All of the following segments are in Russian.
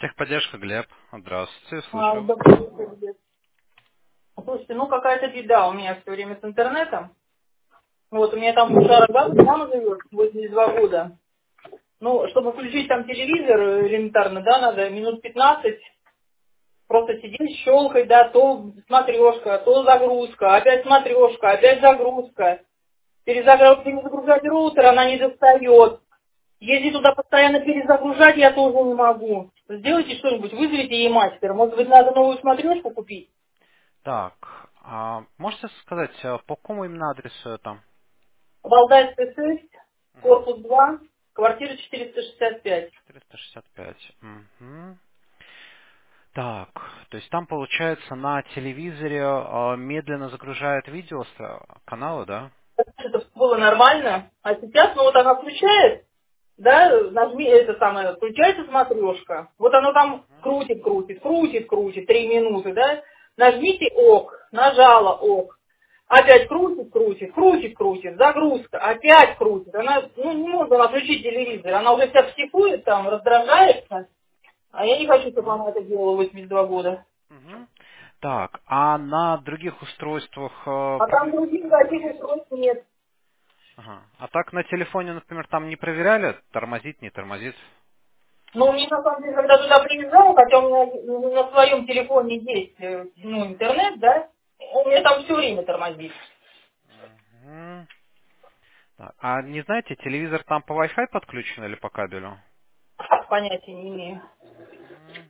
Техподдержка, Глеб. Здравствуйте, слушаю вас. Добрый вечер. Слушайте, ну какая-то беда у меня все время с интернетом. Вот у меня там Сара Газ, мама живет, 82 года. Ну, чтобы включить там телевизор элементарно, да, надо минут 15 просто сидеть, щелкать, да, то смотрешка, то загрузка, опять смотрешка, опять загрузка. Перезагружать роутер, она не достает. Если туда постоянно перезагружать, я тоже не могу. Сделайте что-нибудь, вызовите ей мастера. Может быть, надо новую смотрешку купить? Так, можете сказать, по какому именно адресу это? Валдайская 6, Мгм. корпус 2, квартира 465. 465. Мгм. Так, то есть там получается на телевизоре медленно загружает видео с канала, да? Это было нормально, а сейчас, ну вот она включает, да, нажми, это самое, включается смотрешка, вот оно там крутит, 3 минуты, да, нажмите ок, нажала ок, опять крутит, загрузка, опять крутит, она, ну не может она включить телевизор, она уже себя психует там, раздражается, а я не хочу, чтобы Мгм. она это делала в 82 года. Мгм. Так, а на других устройствах А там других никаких устройств нет. Ага. А так на телефоне, например, там не проверяли, тормозит, не тормозит? Но у меня, на самом деле, когда туда приезжала, хотя у меня на своем телефоне есть ну, интернет, да, у меня там все время тормозит. Мгм. Так, а не знаете, телевизор там по Wi-Fi подключен или по кабелю? Понятия не имею. Мгм.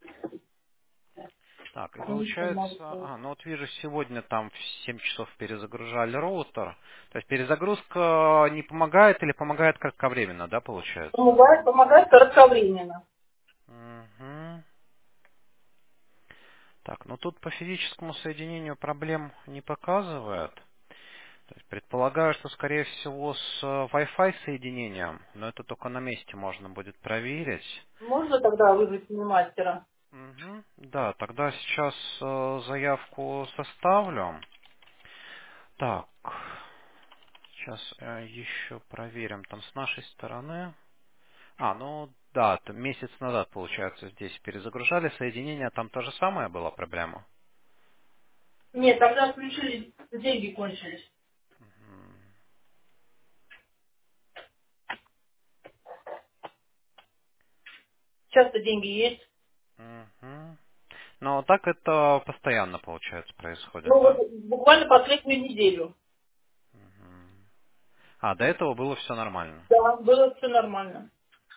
Так, и Не могу получается, сказать. ну вот вижу, сегодня там в 7 часов перезагружали роутер. То есть перезагрузка не помогает или помогает кратковременно, да, получается? Помогает кратковременно. Мгм. Так, ну тут по физическому соединению проблем не показывает. То есть предполагаю, что скорее всего с Wi-Fi соединением, но это только на месте можно будет проверить. Можно тогда вызвать мне мастера? Мгм. Да, тогда сейчас заявку составлю. Так, сейчас еще проверим там с нашей стороны. Ну да, месяц назад, получается, здесь перезагружали соединение, там то же самое была проблема. Нет, тогда отключились, деньги кончились. Часто деньги есть. Мгм. Но так это постоянно, получается, происходит, Ну, вот да? буквально последнюю неделю. Мгм. До этого было все нормально. Да, было все нормально.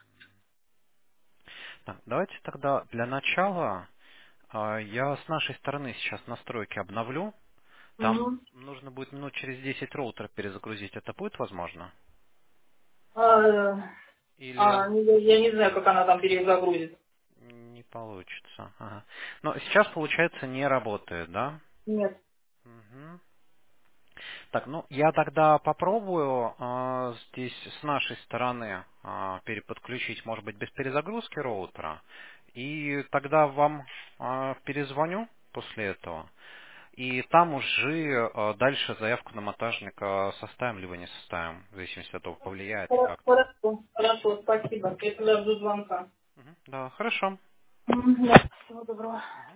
Так, давайте тогда для начала я с нашей стороны сейчас настройки обновлю. Там Мгм. нужно будет минут через 10 роутер перезагрузить. Это будет возможно? А, Или я не знаю, как она там перезагрузит. не получится? Ага. Но сейчас, получается, не работает, да? Нет. Мгм. Так, ну я тогда попробую здесь с нашей стороны переподключить, может быть, без перезагрузки роутера. И тогда вам перезвоню после этого. И там уже дальше заявку на монтажника составим, либо не составим, в зависимости от того, повлияет ли как-то. Хорошо, спасибо. Я тогда жду звонка. Да, хорошо. Да, всего доброго.